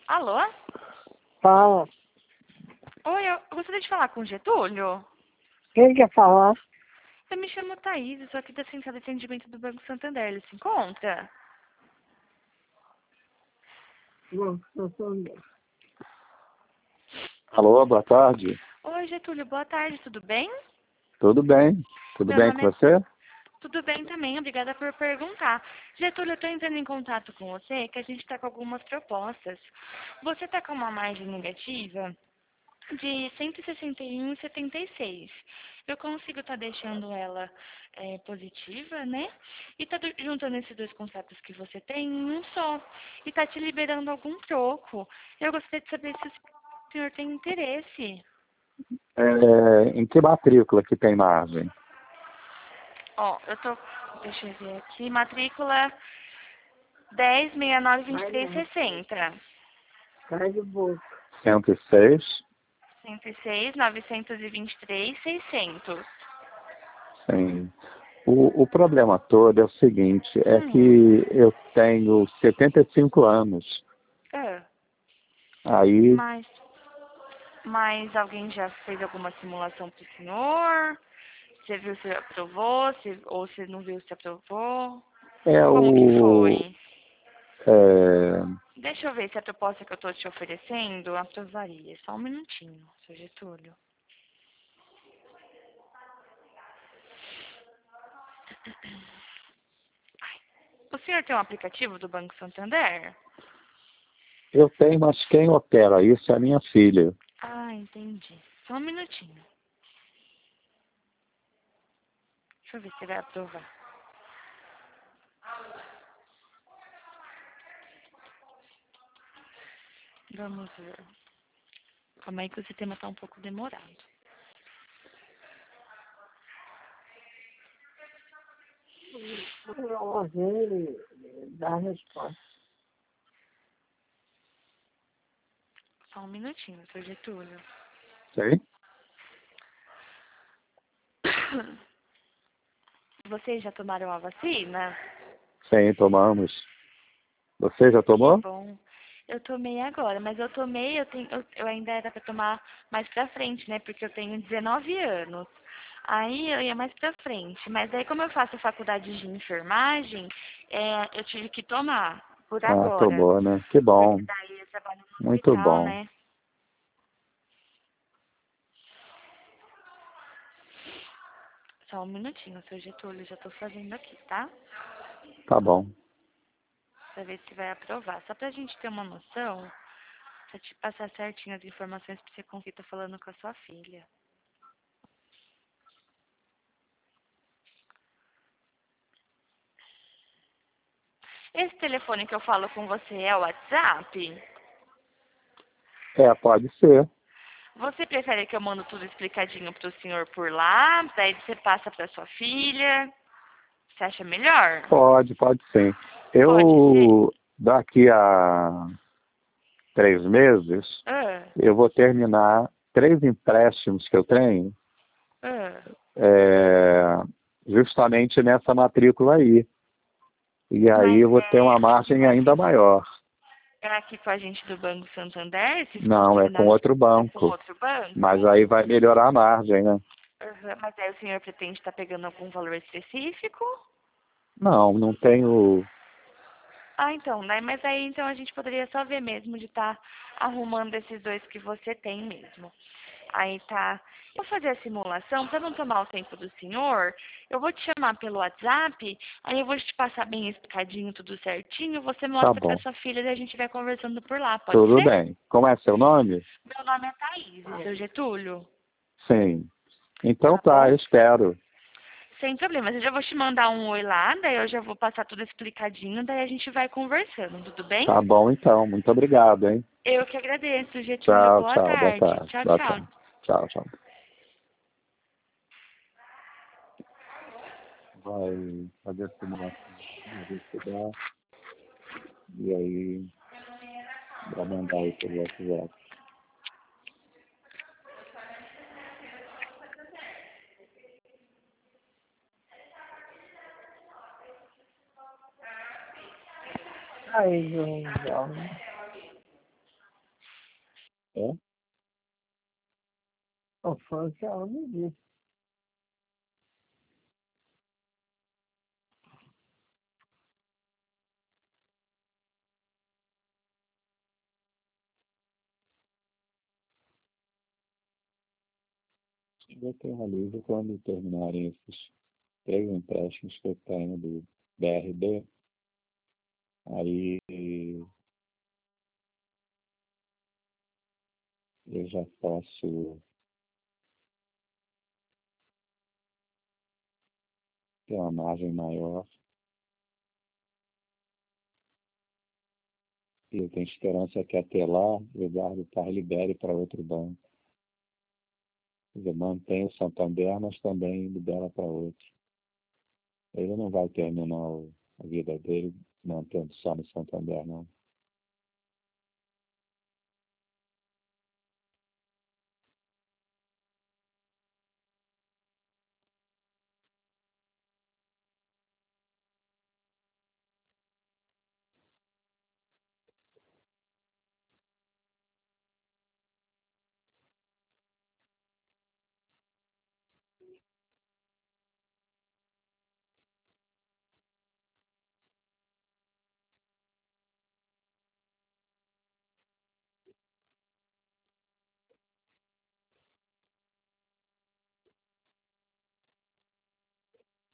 Alô? Fala. Oi, eu gostaria de falar com o Getúlio. Quem quer falar? Eu me chamo Thaís, eu sou aqui da Central de Atendimento do Banco Santander. Ele se encontra? Alô, boa tarde. Oi, Getúlio, boa tarde, tudo bem? Tudo bem? Tudo Meu bem com nome é... você? Tudo bem também, obrigada por perguntar. Getúlio, eu estou entrando em contato com você, que a gente está com algumas propostas. Você está com uma margem negativa de 161,76. Eu consigo estar deixando ela positiva, né? E tá juntando esses dois contratos que você tem em um só. E tá te liberando algum troco. Eu gostaria de saber se o senhor tem interesse. Em que matrícula que tem margem? Ó, eu tô... Deixa eu ver aqui. Matrícula 10692360. Cai de boca. 106? 106 923 600. Sim. O problema todo é o seguinte, é Hum. que eu tenho 75 anos. É. Aí, Mas alguém já fez alguma simulação para o senhor? Você viu se aprovou? Ou se não viu se aprovou? é Como que o... foi? é, Deixa eu ver se a proposta que eu estou te oferecendo aprovaria. Só um minutinho, seu Getúlio. O senhor tem um aplicativo do Banco Santander? eu tenho, mas quem opera isso é a minha filha. Ah, entendi. Só um minutinho. Deixa eu ver se vai aprovar. Vamos ver. Calma aí que o sistema está um pouco demorado. Eu ouvi dar resposta. Só um minutinho, seu Getúlio. Sim? Vocês já tomaram a vacina? Sim, tomamos. Você já Que tomou? bom. Eu tomei agora, mas eu ainda era para tomar mais pra frente, né? Porque eu tenho 19 anos. Aí eu ia mais pra frente. Mas aí como eu faço faculdade de enfermagem, eu tive que tomar por Ah, agora. tomou, né? Que Porque bom. daí eu trabalho no Muito hospital, bom. né? Só um minutinho, seu Getúlio, já tô fazendo aqui, tá? Tá bom. Pra ver se vai aprovar. Só pra gente ter uma noção, pra te passar certinho as informações pra você conseguir estar falando com a sua filha. Esse telefone que eu falo com você é o WhatsApp? Pode ser. Você prefere que eu mando tudo explicadinho pro senhor por lá? Daí você passa pra sua filha? Você acha melhor? Pode sim. Pode ser? Daqui a 3 meses, Ah, eu vou terminar 3 empréstimos que eu tenho, ah. é, justamente nessa matrícula aí. E aí Mas eu vou ter uma margem ainda maior. é aqui com a gente do Banco Santander? Esses Não, é com outro é com banco. outro banco? Mas aí vai melhorar a margem, né? Aham. Mas aí o senhor pretende estar pegando algum valor específico? Não, não tenho. Ah, então, né? Mas aí então a gente poderia só ver mesmo de estar arrumando esses dois que você tem mesmo. Aí tá. Eu vou fazer a simulação para não tomar o tempo do senhor. Eu vou te chamar pelo WhatsApp, aí eu vou te passar bem explicadinho, tudo certinho. Você Tá mostra para bom. sua filha e a gente vai conversando por lá, pode Tudo ser? bem. Como é seu nome? Meu nome é Thaís, seu Getúlio. Sim. Então Tá tá, bom? eu espero. Sem problemas. Eu já vou te mandar um oi lá, daí eu já vou passar tudo explicadinho, daí a gente vai conversando, tudo bem? Tá bom então. Muito obrigado, hein? Eu que agradeço, Getúlio. Tchau, Boa tchau. Boa tarde. tarde. Tchau, Boa tchau. tarde. Tchau, tchau. Vai fazer a simulação. Vai estudar. E aí vai mandar aí pelo WhatsApp. Aí, João. É? Foi o que ela me disse. Vai ter realiza quando terminarem esses 3 empréstimos que eu tenho do BRB. Aí eu já posso ter uma margem maior. E eu tenho esperança que até lá o Eduardo Paz libere para outro banco. Quer dizer, mantém o Santander, mas também libera para outro. Ele não vai terminar a vida dele mantendo só no Santander, não.